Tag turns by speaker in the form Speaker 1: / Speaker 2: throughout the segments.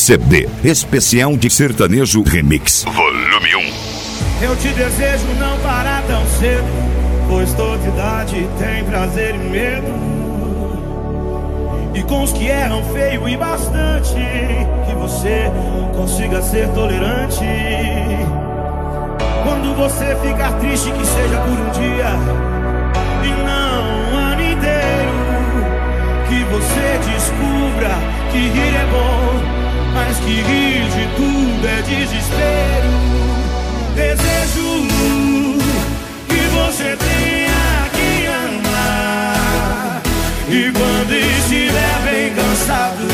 Speaker 1: CD especial de sertanejo remix, volume 1.
Speaker 2: Eu te desejo não parar tão cedo, pois toda idade tem prazer e medo. E com os que erram feio e bastante, que você consiga ser tolerante. Quando você ficar triste, que seja por um dia e não um ano inteiro. Que você descubra que rir é bom, mas que rir de tudo é desespero. Desejo que você tenha que amar, e quando estiver bem cansado,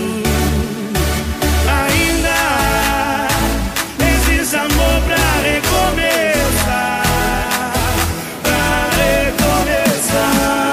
Speaker 2: ainda existe amor pra recomeçar, pra recomeçar.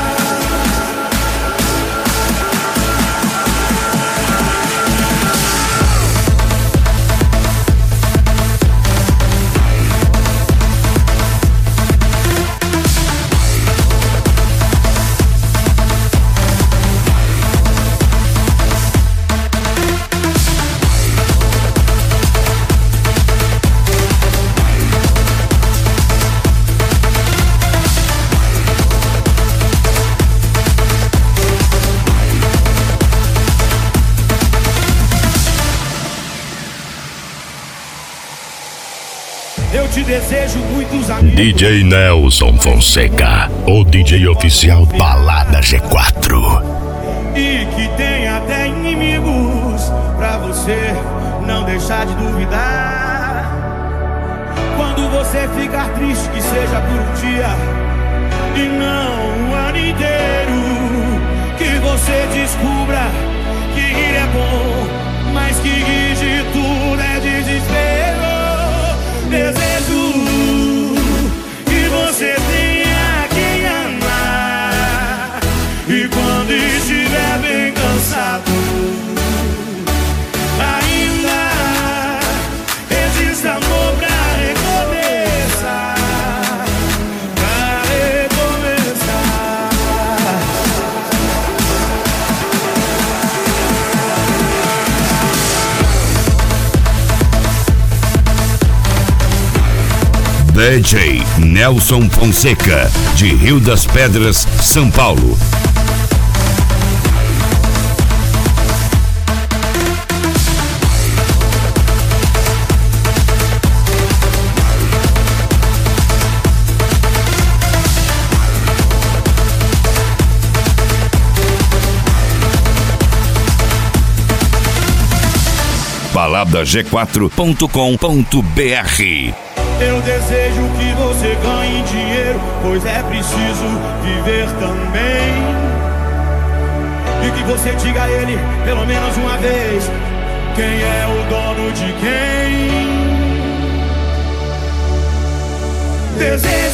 Speaker 2: Eu te desejo muitos amigos.
Speaker 3: DJ Nelson Fonseca, o DJ oficial Balada G4.
Speaker 2: E que tem até inimigos, pra você não deixar de duvidar. Quando você ficar triste, que seja por um dia e não um ano inteiro. Que você descubra que rir é bom, mas que rir de tudo é desespero. Desejo que você tenha que amar, e quando estiver bem cansado, ainda existe amor pra recomeçar, pra recomeçar.
Speaker 1: DJ Nelson Fonseca, de Rio das Pedras, São Paulo. baladag4.com.br.
Speaker 2: Eu desejo que você ganhe dinheiro, pois é preciso viver também. E que você diga a ele, pelo menos uma vez, quem é o dono de quem. Desejo